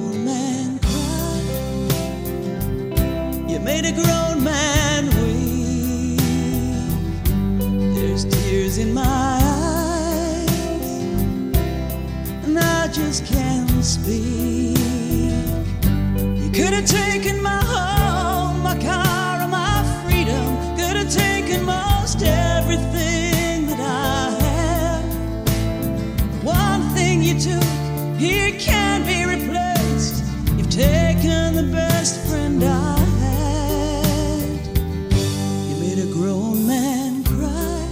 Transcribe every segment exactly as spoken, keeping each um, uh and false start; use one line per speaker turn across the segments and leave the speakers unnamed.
grown man cry. You made a grown man weep. There's tears in my eyes, and I just can't speak. You could have taken my home, my car, and my freedom. Could have taken most everything that I have. One thing you took, it can't be replaced. You've taken the best friend I had. You made a grown man cry.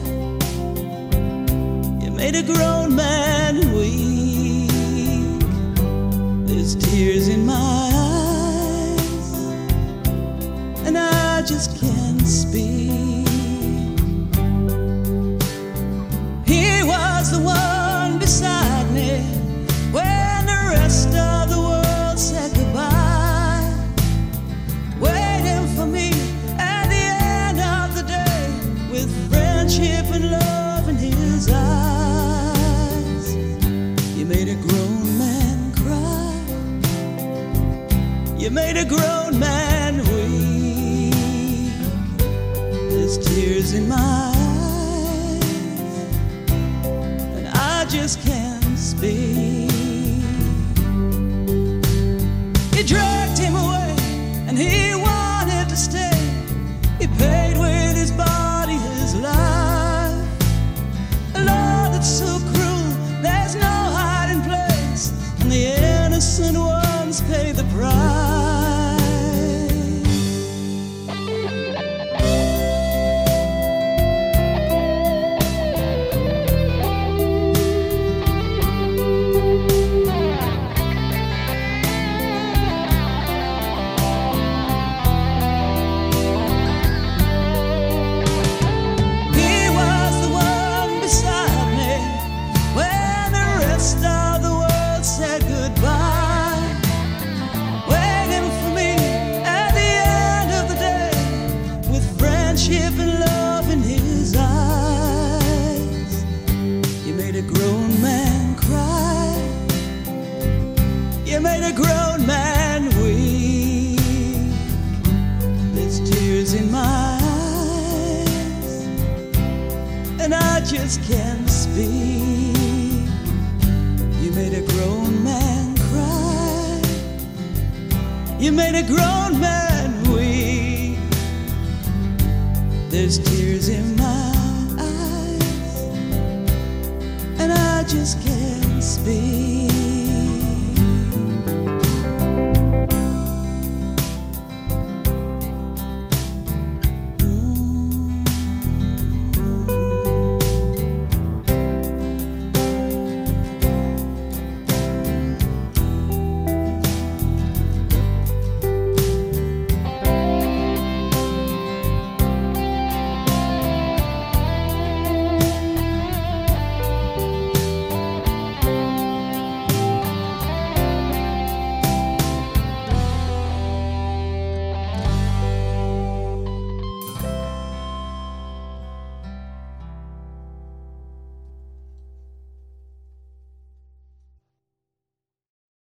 You made a grown man weep. There's tears in my eyes, and I just can't speak. He was the one beside me when the rest of the world said goodbye, waiting for me at the end of the day with friendship and love in his eyes. You made a grown man cry. You made a grown man weep. There's tears in my eyes, and I just can't speak. He dragged him away, and he wanted to stay. He paid with his body, his life. A law that's so cruel, there's no hiding place, and the innocent ones pay the price. And love in his eyes. You made a grown man cry. You made a grown man weep. There's tears in my eyes, and I just can't speak. You made a grown man cry. You made a grown man weep. There's tears in my eyes, and I just can't speak.